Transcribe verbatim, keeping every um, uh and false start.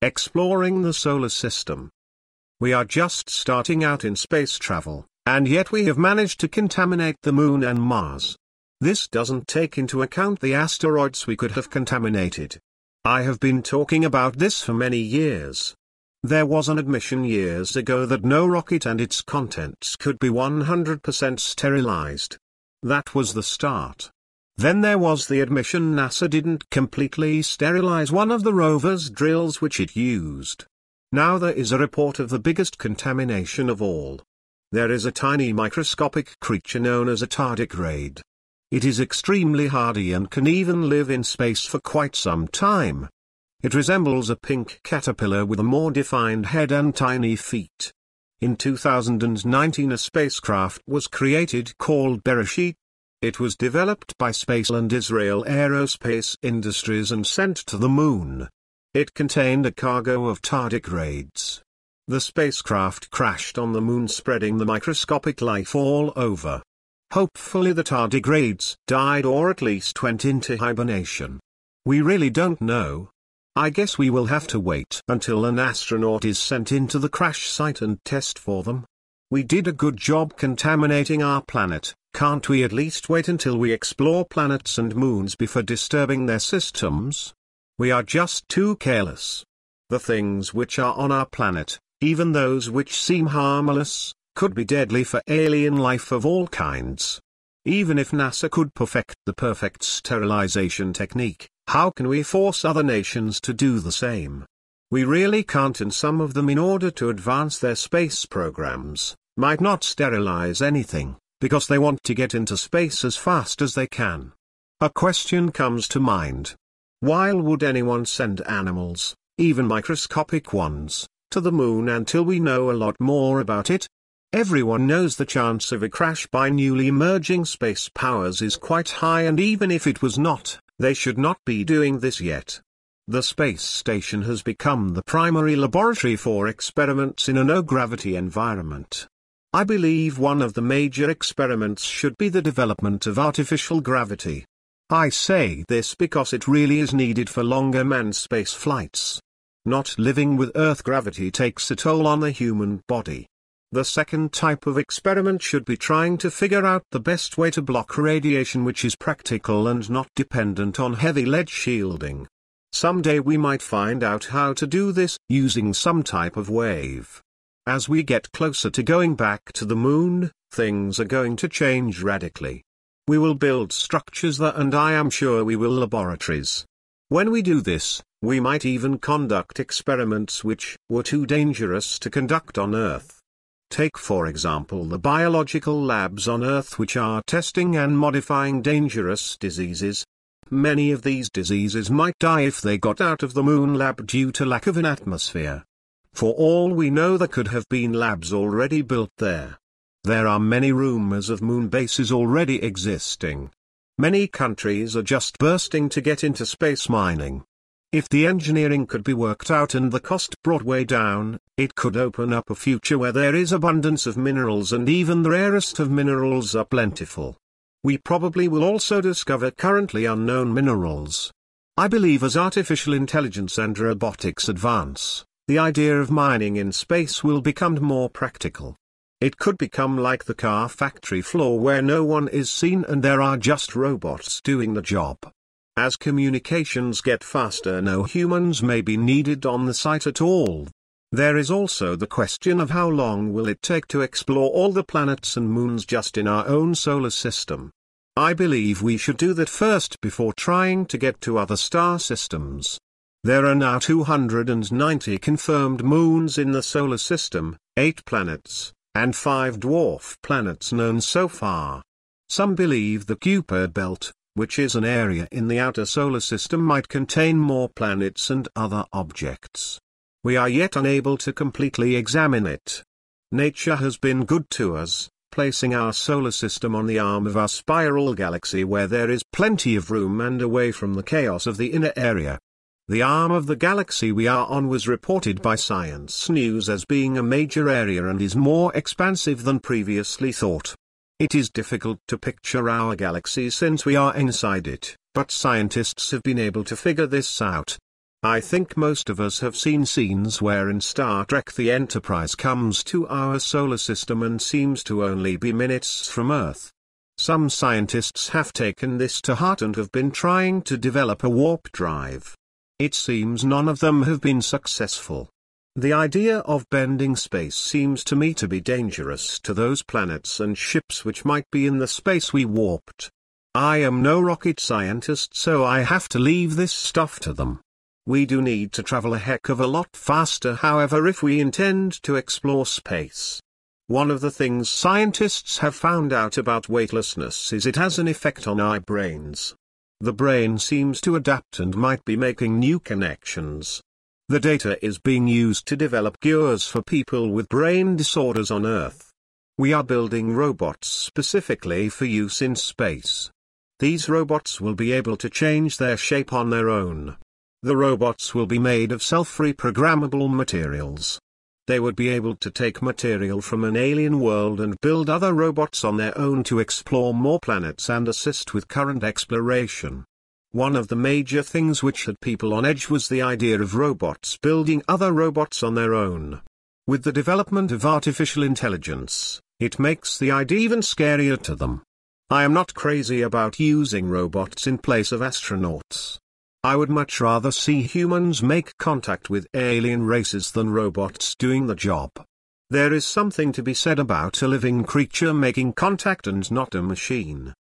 exploring the solar system. We are just starting out in space travel, and yet we have managed to contaminate the Moon and Mars. This doesn't take into account the asteroids we could have contaminated. I have been talking about this for many years. There was an admission years ago that no rocket and its contents could be one hundred percent sterilized. That was the start. Then there was the admission NASA didn't completely sterilize one of the rover's drills which it used. Now there is a report of the biggest contamination of all. There is a tiny microscopic creature known as a tardigrade. It is extremely hardy and can even live in space for quite some time. It resembles a pink caterpillar with a more defined head and tiny feet. In two thousand nineteen a spacecraft was created called Bereshit. It was developed by Spaceland Israel Aerospace Industries and sent to the Moon. It contained a cargo of tardigrades. The spacecraft crashed on the Moon, spreading the microscopic life all over. Hopefully the tardigrades died or at least went into hibernation. We really don't know. I guess we will have to wait until an astronaut is sent into the crash site and test for them. We did a good job contaminating our planet. Can't we at least wait until we explore planets and moons before disturbing their systems? We are just too careless. The things which are on our planet, even those which seem harmless, could be deadly for alien life of all kinds. Even if NASA could perfect the perfect sterilization technique, how can we force other nations to do the same? We really can't, and some of them, in order to advance their space programs, might not sterilize anything, because they want to get into space as fast as they can. A question comes to mind. Why would anyone send animals, even microscopic ones, to the Moon until we know a lot more about it? Everyone knows the chance of a crash by newly emerging space powers is quite high, and even if it was not, they should not be doing this yet. The space station has become the primary laboratory for experiments in a no-gravity environment. I believe one of the major experiments should be the development of artificial gravity. I say this because it really is needed for longer manned space flights. Not living with Earth gravity takes a toll on the human body. The second type of experiment should be trying to figure out the best way to block radiation which is practical and not dependent on heavy lead shielding. Someday we might find out how to do this using some type of wave. As we get closer to going back to the Moon, things are going to change radically. We will build structures there, and I am sure we will laboratories. When we do this, we might even conduct experiments which were too dangerous to conduct on Earth. Take for example the biological labs on Earth which are testing and modifying dangerous diseases. Many of these diseases might die if they got out of the Moon lab due to lack of an atmosphere. For all we know, there could have been labs already built there. There are many rumors of moon bases already existing. Many countries are just bursting to get into space mining. If the engineering could be worked out and the cost brought way down, it could open up a future where there is abundance of minerals, and even the rarest of minerals are plentiful. We probably will also discover currently unknown minerals. I believe as artificial intelligence and robotics advance, the idea of mining in space will become more practical. It could become like the car factory floor where no one is seen and there are just robots doing the job. As communications get faster, no humans may be needed on the site at all. There is also the question of how long will it take to explore all the planets and moons just in our own solar system. I believe we should do that first before trying to get to other star systems. There are now two hundred ninety confirmed moons in the solar system, eight planets, and five dwarf planets known so far. Some believe the Kuiper belt, which is an area in the outer solar system, might contain more planets and other objects. We are yet unable to completely examine it. Nature has been good to us, placing our solar system on the arm of our spiral galaxy where there is plenty of room and away from the chaos of the inner area. The arm of the galaxy we are on was reported by Science News as being a major area and is more expansive than previously thought. It is difficult to picture our galaxy since we are inside it, but scientists have been able to figure this out. I think most of us have seen scenes where in Star Trek the Enterprise comes to our solar system and seems to only be minutes from Earth. Some scientists have taken this to heart and have been trying to develop a warp drive. It seems none of them have been successful. The idea of bending space seems to me to be dangerous to those planets and ships which might be in the space we warped. I am no rocket scientist, so I have to leave this stuff to them. We do need to travel a heck of a lot faster, however, if we intend to explore space. One of the things scientists have found out about weightlessness is it has an effect on our brains. The brain seems to adapt and might be making new connections. The data is being used to develop cures for people with brain disorders on Earth. We are building robots specifically for use in space. These robots will be able to change their shape on their own. The robots will be made of self-reprogrammable materials. They would be able to take material from an alien world and build other robots on their own to explore more planets and assist with current exploration. One of the major things which had people on edge was the idea of robots building other robots on their own. With the development of artificial intelligence, it makes the idea even scarier to them. I am not crazy about using robots in place of astronauts. I would much rather see humans make contact with alien races than robots doing the job. There is something to be said about a living creature making contact and not a machine.